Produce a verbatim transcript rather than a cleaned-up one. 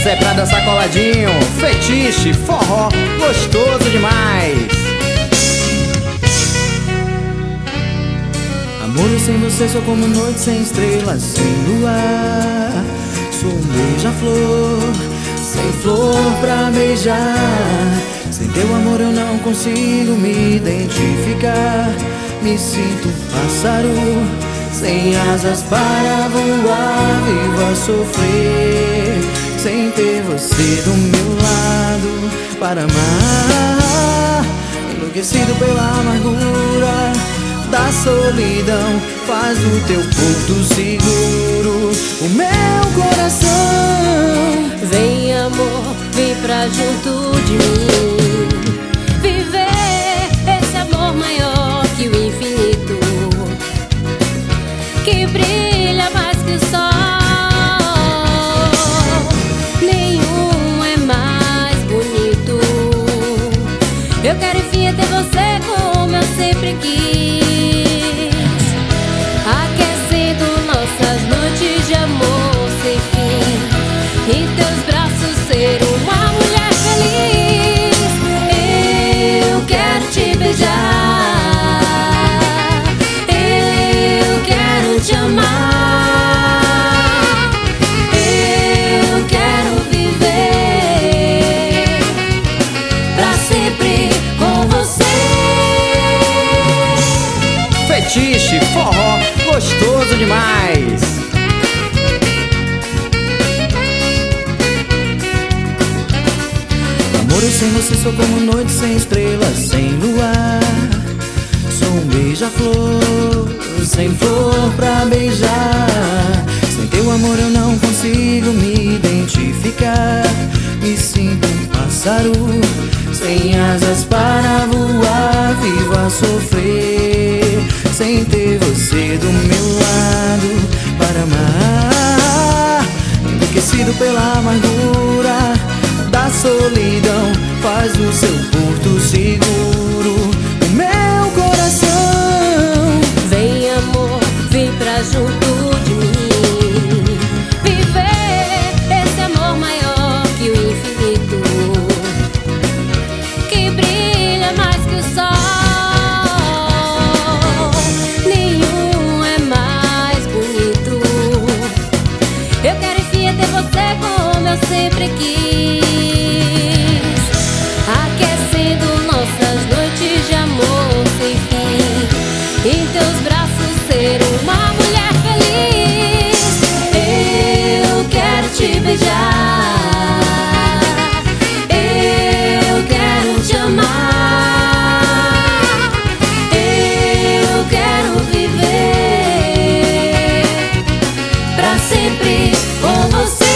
é pra dançar coladinho. Fetiche, forró, gostoso demais. Amor, eu sem você sou como noite sem estrelas, sem luar. Sou um beija-flor, sem flor pra beijar. Sem teu amor eu não consigo me identificar. Me sinto um pássaro, sem asas para voar. Vivo a sofrer, sem ter você do meu lado para amar. Enlouquecido pela amargura da solidão, faz do teu porto seguro o meu coração. Vem amor, vem pra junto de mim, viver esse amor maior que o infinito, que brilha mais que o sol. Nenhum é mais bonito. Eu quero enfim ter você como eu sempre quis, aquecendo nossas noites de amor sem fim. Em teus braços ser uma mulher feliz. Eu quero te beijar, eu quero te amar, eu quero viver pra sempre com você. Fetiche, forró, gostoso demais. Amor, eu sem você sou como noite sem estrelas, sem luar. Sou um beija-flor, sem flor pra beijar. Sem teu amor eu não consigo me identificar. Me sinto um pássaro, sem asas para voar. Vivo a sofrer, sem ter você do meu lado para amar. Enlouquecido pela amargura da solidão, faz o seu porto seguro o meu coração. Vem amor, vem pra junto de mim, viver esse amor maior que o infinito, que brilha mais que o sol. Nenhum é mais bonito. Eu quero enfim ter você como eu sempre quis, aquecendo nossas noites de amor sem fim. Em teus braços ser uma mulher feliz. Eu quero te beijar, eu quero te amar, eu quero viver pra sempre com você.